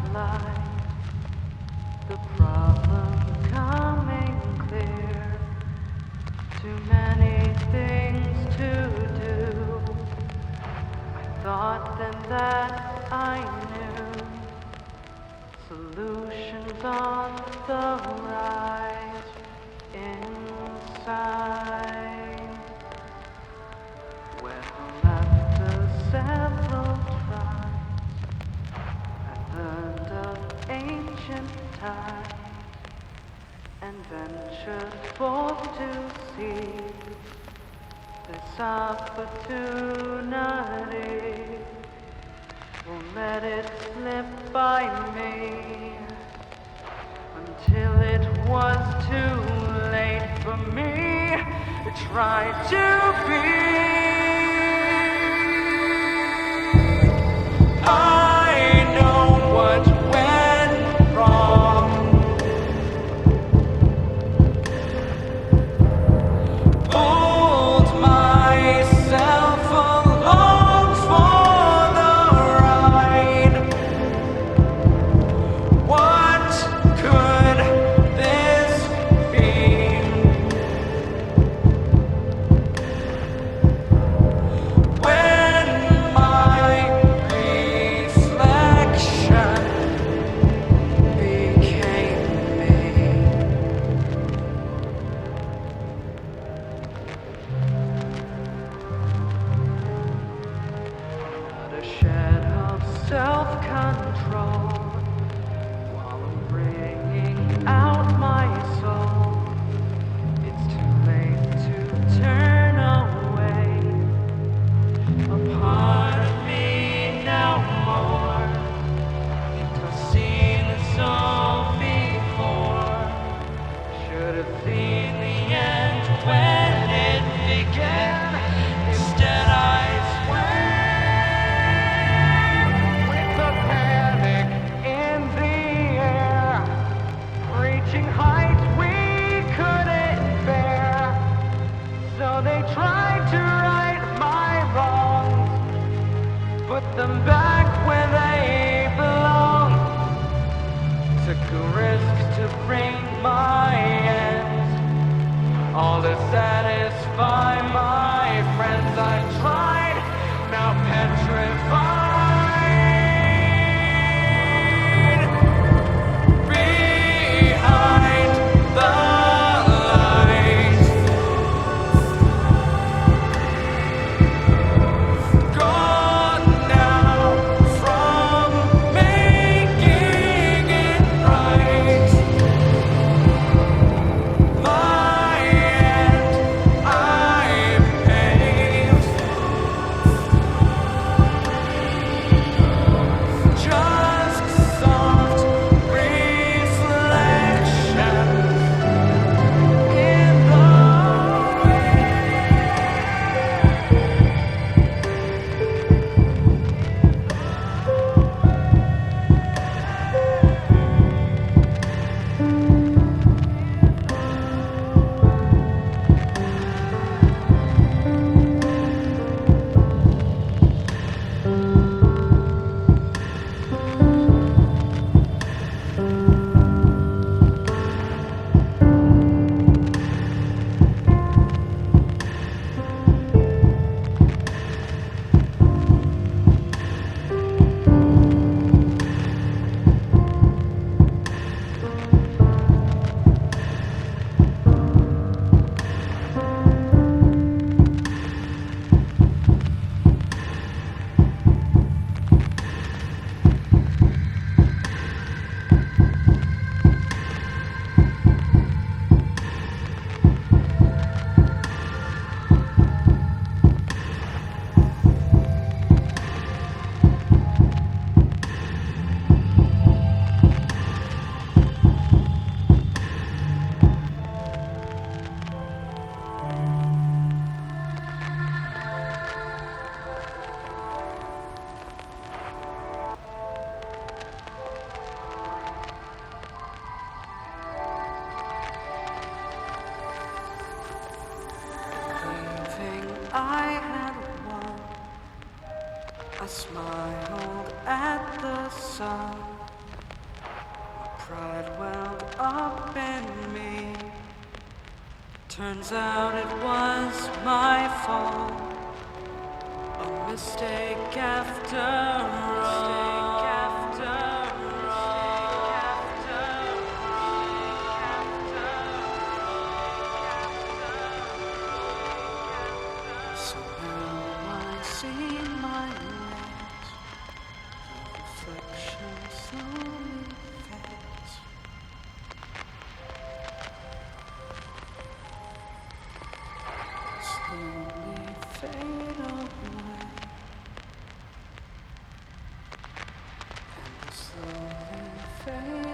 light, the problem coming clear. Too many things to do. I thought then that I knew solutions on the rise inside. When after several tries, I learned of ancient times and ventured forth to see this opportunity. Won't let it slip by me until it was too late for me to try to be. I know what went wrong. Pulled myself along for the ride. What could this be? When my reflection became me. Not a shed of self-control while I'm bringing out my soul. It's too late to turn away. A part of me now more. I've seen this all before. Should have seen the end when it began. Instead I swam with the panic in the air, reaching heights we couldn't bear. So they tried to right my wrongs, put them back where they belong. Took a risk to bring my ends, all to satisfy my friends. I tried, now petrified behind the lights. Gone now from making it right. My end I paved. Just soft reflections in the I had won. I smiled at the sun. pride welled up in me. Turns out it was my fault. A mistake after all. So now I see my ways, the reflection slowly fades. Slowly fade away, and slowly fade.